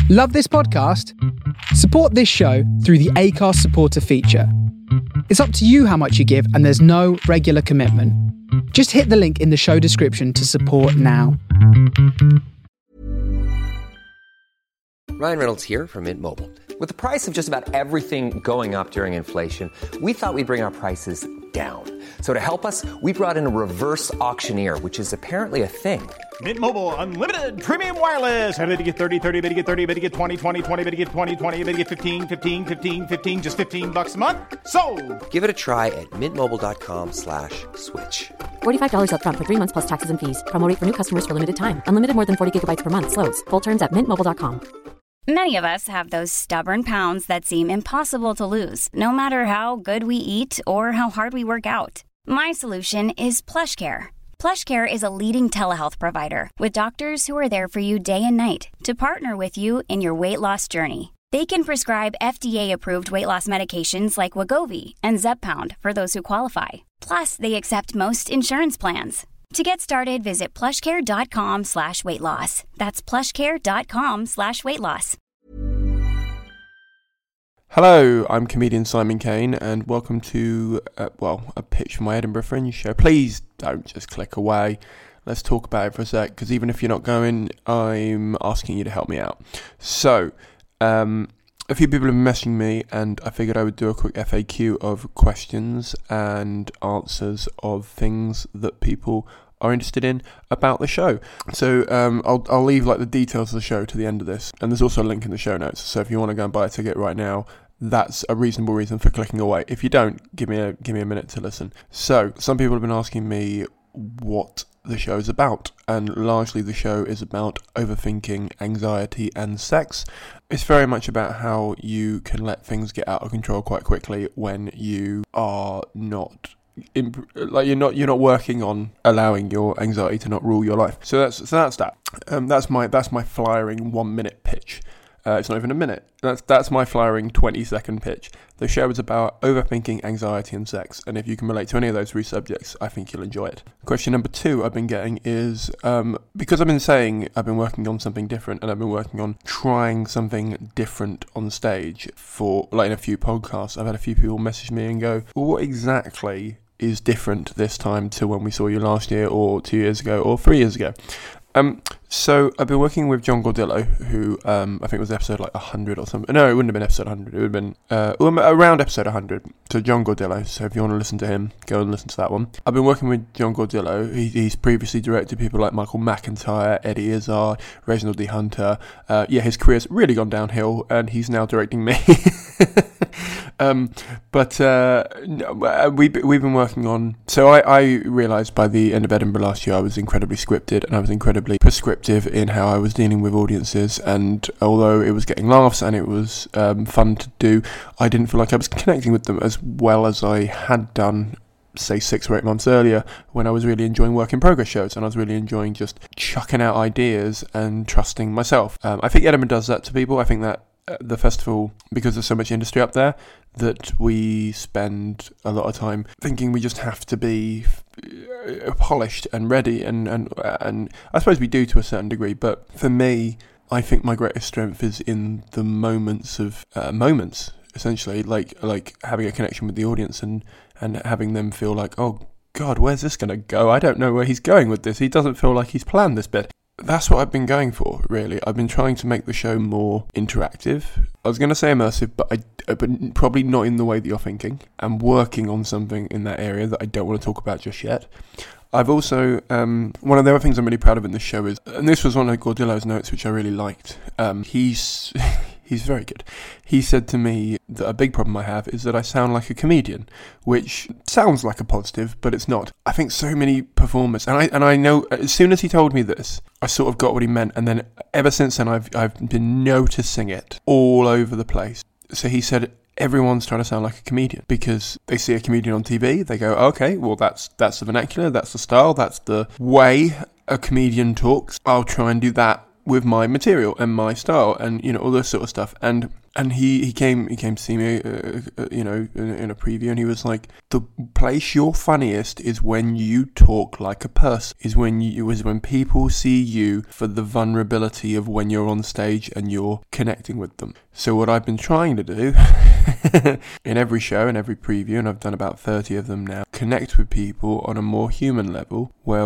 Love this podcast? Support this show through the Acast supporter feature. It's up to you how much you give, and there's no regular commitment. Just hit the link in the show description to support now. Ryan Reynolds here from Mint Mobile. With the price of just about everything going up during inflation, we thought we'd bring our prices down. So to help us, we brought in a reverse auctioneer, which is apparently a thing. Mint Mobile Unlimited Premium Wireless. How to get 30, 30, bit to get 30, bit to get 20, 20, 20, bit to get 20, 20, bit to get 15, 15, 15, 15, just $15 a month? Sold! Give it a try at mintmobile.com/switch. $45 up front for 3 months plus taxes and fees. Promo rate for new customers for limited time. Unlimited more than 40 gigabytes per month. Slows full terms at mintmobile.com. Many of us have those stubborn pounds that seem impossible to lose, no matter how good we eat or how hard we work out. My solution is PlushCare. PlushCare is a leading telehealth provider with doctors who are there for you day and night to partner with you in your weight loss journey. They can prescribe FDA-approved weight loss medications like Wegovy and Zepbound for those who qualify. Plus, they accept most insurance plans. To get started, visit plushcare.com/weightloss. That's plushcare.com/weightloss. Hello, I'm comedian Simon Kane, and welcome to, a pitch for my Edinburgh Fringe show. Please don't just click away. Let's talk about it for a sec, because even if you're not going, I'm asking you to help me out. So, a few people have been messaging me, and I figured I would do a quick FAQ of questions and answers of things that people are interested in about the show. So I'll leave like the details of the show to the end of this, and there's also a link in the show notes. So if you want to go and buy a ticket right now, that's a reasonable reason for clicking away. If you don't, give me a minute to listen. So some people have been asking me what the show is about, and largely the show is about overthinking, anxiety and sex. It's very much about how you can let things get out of control quite quickly when you are not you're not working on allowing your anxiety to not rule your life. So that's that. That's my flyering 1 minute pitch. It's not even a minute. That's my flyering 20-second pitch. The show is about overthinking, anxiety and sex, and if you can relate to any of those three subjects, I think you'll enjoy it. Question number 2 I've been getting is, because I've been saying I've been working on something different, and I've been working on trying something different on stage for, like, in a few podcasts, I've had a few people message me and go, well, what exactly is different this time to when we saw you last year, or 2 years ago, or 3 years ago? So I've been working with John Gordillo, who I think was episode like 100 or something. No, it wouldn't have been episode 100. It would have been around episode 100. So John Gordillo. So if you want to listen to him, go and listen to that one. I've been working with John Gordillo. He's previously directed people like Michael McIntyre, Eddie Izzard, Reginald D. Hunter. His career's really gone downhill, and he's now directing me. We've been working on. So I realised by the end of Edinburgh last year, I was incredibly scripted, and I was incredibly prescriptive in how I was dealing with audiences. And although it was getting laughs and it was fun to do, I didn't feel like I was connecting with them as well as I had done, say 6 or 8 months earlier, when I was really enjoying work in progress shows, and I was really enjoying just chucking out ideas and trusting myself. I think Edinburgh does that to people. I think that the festival, because there's so much industry up there, that we spend a lot of time thinking we just have to be polished and ready, and I suppose we do to a certain degree, but for me, I think my greatest strength is in the moments, essentially, like having a connection with the audience and having them feel like, oh God, where's this going to go? I don't know where he's going with this. He doesn't feel like he's planned this bit. That's what I've been going for, really. I've been trying to make the show more interactive. I was going to say immersive, but probably not in the way that you're thinking. I'm working on something in that area that I don't want to talk about just yet. I've also, one of the other things I'm really proud of in this show is, and this was one of Gordillo's notes which I really liked, he's very good. He said to me that a big problem I have is that I sound like a comedian, which sounds like a positive, but it's not. I think so many performers, and I know as soon as he told me this, I sort of got what he meant, and then ever since then I've been noticing it all over the place. So he said, everyone's trying to sound like a comedian because they see a comedian on TV, they go, okay, well that's the vernacular, that's the style, that's the way a comedian talks. I'll try and do that with my material and my style and, all this sort of stuff. And And he came to see me, in a preview, and he was like, the place you're funniest is when you talk like a person, is when people see you for the vulnerability of when you're on stage and you're connecting with them. So what I've been trying to do in every show and every preview, and I've done about 30 of them now, connect with people on a more human level, where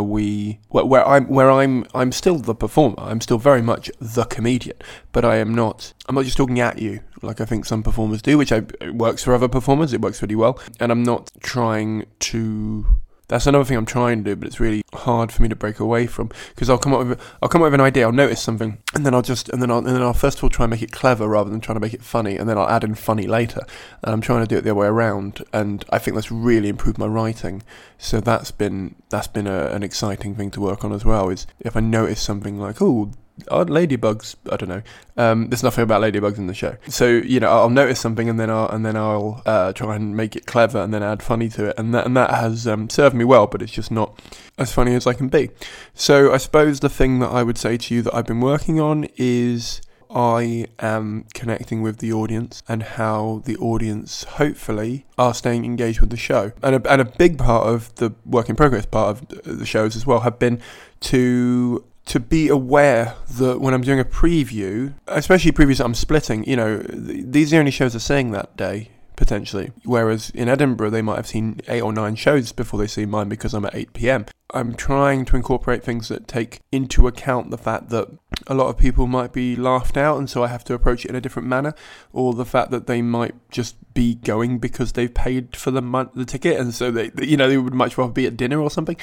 I'm still the performer. I'm still very much the comedian, but I'm not just talking at you like I think some performers do, which it works for other performers. It works really well, and I'm not trying to. That's another thing I'm trying to do, but it's really hard for me to break away from, because I'll come up with an idea. I'll notice something, and then I'll first of all try and make it clever rather than trying to make it funny, and then I'll add in funny later. And I'm trying to do it the other way around, and I think that's really improved my writing. So that's been an exciting thing to work on as well. Is if I notice something like, ladybugs, I don't know. There's nothing about ladybugs in the show, so I'll notice something, and then I'll try and make it clever, and then add funny to it, and that has served me well. But it's just not as funny as I can be. So I suppose the thing that I would say to you that I've been working on is I am connecting with the audience, and how the audience hopefully are staying engaged with the show. And a big part of the work in progress part of the shows as well have been to be aware that when I'm doing a preview, especially previews that I'm splitting, these are the only shows they're seeing that day, potentially. Whereas in Edinburgh, they might have seen 8 or 9 shows before they see mine, because I'm at 8 p.m. I'm trying to incorporate things that take into account the fact that a lot of people might be laughed out, and so I have to approach it in a different manner, or the fact that they might just be going because they've paid for the ticket, and so they would much rather be at dinner or something.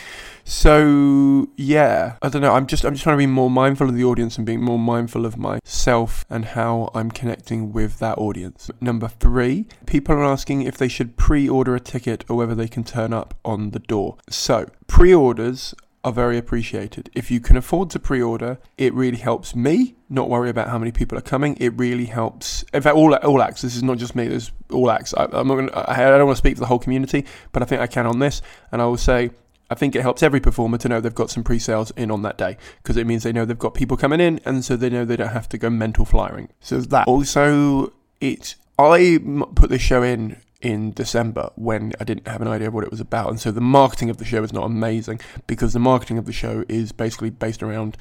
So yeah, I don't know. I'm just trying to be more mindful of the audience and being more mindful of myself and how I'm connecting with that audience. Number 3, people are asking if they should pre-order a ticket or whether they can turn up on the door. So pre-orders are very appreciated. If you can afford to pre-order, it really helps me not worry about how many people are coming. It really helps. In fact, all acts. This is not just me. There's all acts. I don't want to speak for the whole community, but I think I can on this. And I will say, I think it helps every performer to know they've got some pre-sales in on that day, because it means they know they've got people coming in, and so they know they don't have to go mental flyering. So there's that. Also, I put this show in December when I didn't have an idea of what it was about, and so the marketing of the show is not amazing, because the marketing of the show is basically based around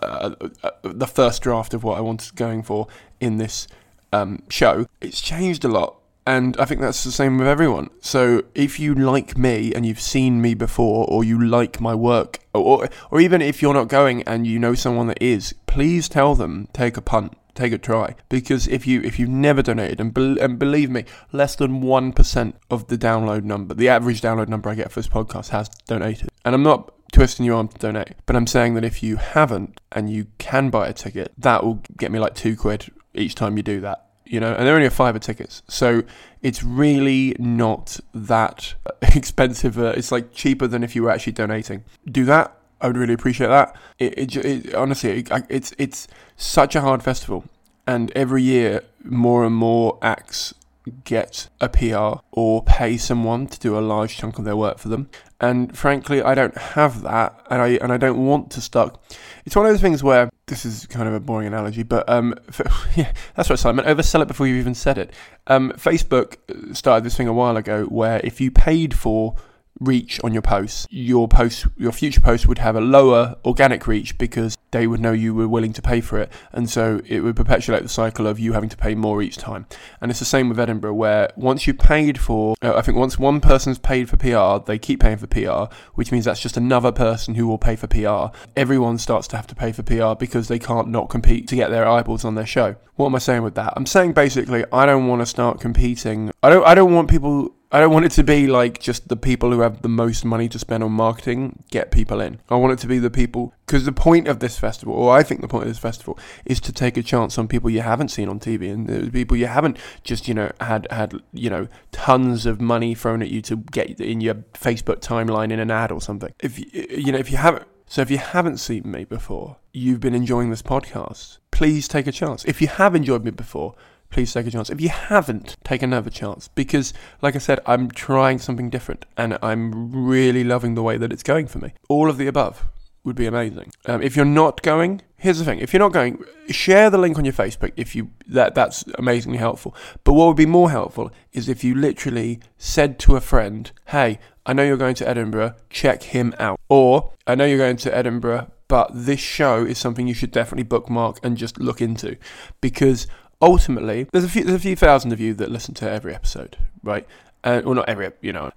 the first draft of what I wanted going for in this show. It's changed a lot, and I think that's the same with everyone. So if you like me and you've seen me before, or you like my work, or even if you're not going and you know someone that is, please tell them, take a punt. Take a try, because if you've never donated, and believe me, less than 1% of the download number, the average download number I get for this podcast, has donated. And I'm not twisting your arm to donate, but I'm saying that if you haven't and you can buy a ticket, that will get me like £2 each time you do that. And they're only a £5 tickets, so it's really not that expensive. It's like cheaper than if you were actually donating. Do that. I would really appreciate that. Honestly, it's such a hard festival, and every year more and more acts get a PR or pay someone to do a large chunk of their work for them. And frankly, I don't have that, and I don't want to start. It's one of those things where, this is kind of a boring analogy, but yeah, that's right, Simon. Oversell it before you've even said it. Facebook started this thing a while ago where if you paid for reach on your future posts would have a lower organic reach, because they would know you were willing to pay for it, and so it would perpetuate the cycle of you having to pay more each time. And it's the same with Edinburgh, where once you paid for, I think once one person's paid for PR, they keep paying for PR, which means that's just another person who will pay for PR. Everyone starts to have to pay for PR because they can't not compete to get their eyeballs on their show. What am I saying with that? I'm saying basically, I don't want to start competing. I don't want it to be like just the people who have the most money to spend on marketing get people in. I want it to be the people, because the point of this festival, or I think the point of this festival, is to take a chance on people you haven't seen on TV, and the people you haven't just, had tons of money thrown at you to get in your Facebook timeline in an ad or something. If you haven't seen me before, you've been enjoying this podcast, please take a chance. If you have enjoyed me before, please take a chance. If you haven't, take another chance, because like I said, I'm trying something different, and I'm really loving the way that it's going for me. All of the above would be amazing. If you're not going, here's the thing. If you're not going, share the link on your Facebook. That's amazingly helpful. But what would be more helpful is if you literally said to a friend, hey, I know you're going to Edinburgh, check him out. Or, I know you're going to Edinburgh, but this show is something you should definitely bookmark and just look into. Because ultimately, there's a few thousand of you that listen to every episode, right? Well, not every,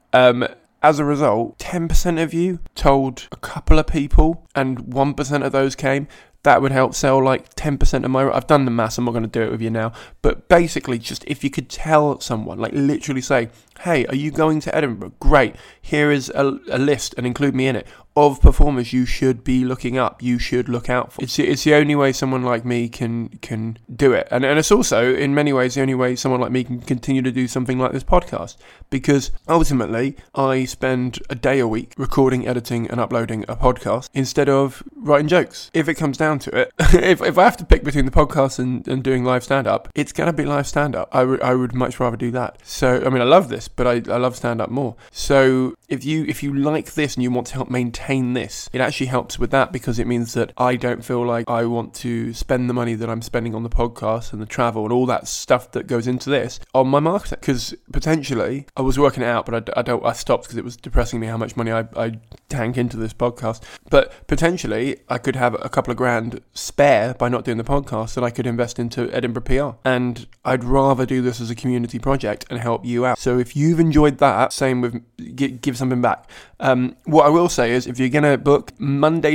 as a result, 10% of you told a couple of people, and 1% of those came. That would help sell like 10% of my... I've done the maths, I'm not going to do it with you now. But basically, just if you could tell someone, like literally say, hey, are you going to Edinburgh? Great. Here is a list, and include me in it, of performers you should be looking up, you should look out for. It's the only way someone like me can do it. And it's also, in many ways, the only way someone like me can continue to do something like this podcast. Because ultimately, I spend a day a week recording, editing, and uploading a podcast instead of writing jokes. If it comes down to it, if I have to pick between the podcast and doing live stand-up, it's going to be live stand-up. I would much rather do that. So, I mean, I love this, but I love stand-up more. So, if you like this and you want to help maintain this, it actually helps with that, because it means that I don't feel like I want to spend the money that I'm spending on the podcast and the travel and all that stuff that goes into this on my marketing. Because potentially, I was working it out, but I stopped because it was depressing me how much money I tank into this podcast. But potentially, I could have a couple of grand spare by not doing the podcast that I could invest into Edinburgh PR. And I'd rather do this as a community project and help you out. So if you've enjoyed that, same with give something back. What I will say is, if you're going to book, Monday,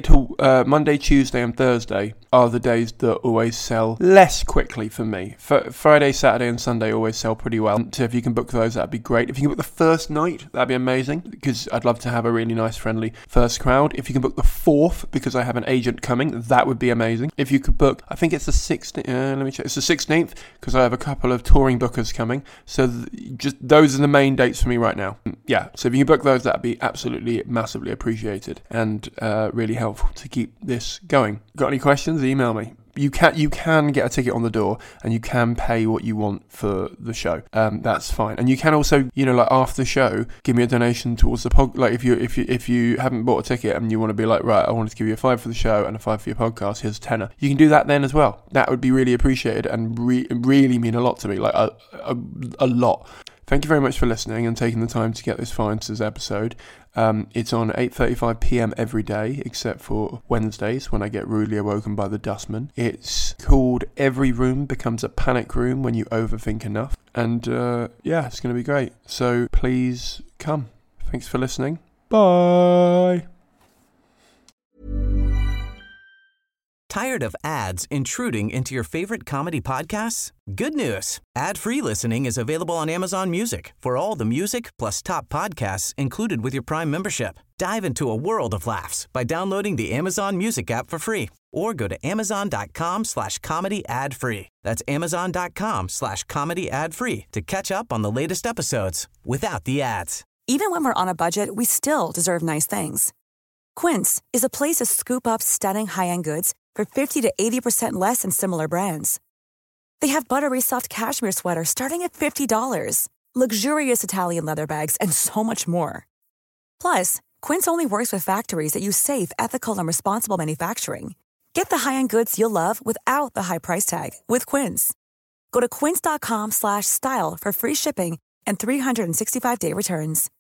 Tuesday and Thursday are the days that always sell less quickly for me. Friday, Saturday and Sunday always sell pretty well. So if you can book those, that'd be great. If you can book the first night, that'd be amazing, because I'd love to have a really nice, friendly first crowd. If you can book the 4th, because I have an agent coming, that would be amazing. If you could book, I think it's the 16th, let me check, it's the 16th, because I have a couple of touring bookers coming. So just those are the main dates for me right now. Yeah, so if you can book those, that'd be absolutely massively appreciated and really helpful to keep this going. Got any questions? Email me. You can get a ticket on the door, and you can pay what you want for the show. That's fine. And you can also, like after the show, give me a donation towards the pod. Like if you haven't bought a ticket and you want to be like, right, I wanted to give you a $5 for the show and a $5 for your podcast, here's a $10. You can do that then as well. That would be really appreciated and really mean a lot to me, like a lot. Thank you very much for listening and taking the time to get this far into this episode. It's on 8:35 p.m. every day, except for Wednesdays when I get rudely awoken by the dustman. It's called Every Room Becomes a Panic Room When You Overthink Enough. And it's going to be great. So please come. Thanks for listening. Bye. Tired of ads intruding into your favorite comedy podcasts? Good news. Ad-free listening is available on Amazon Music for all the music plus top podcasts included with your Prime membership. Dive into a world of laughs by downloading the Amazon Music app for free, or go to amazon.com/comedy ad-free. That's amazon.com/comedy ad-free to catch up on the latest episodes without the ads. Even when we're on a budget, we still deserve nice things. Quince is a place to scoop up stunning high-end goods for 50 to 80% less than similar brands. They have buttery soft cashmere sweaters starting at $50, luxurious Italian leather bags, and so much more. Plus, Quince only works with factories that use safe, ethical, and responsible manufacturing. Get the high-end goods you'll love without the high price tag with Quince. Go to quince.com/style for free shipping and 365-day returns.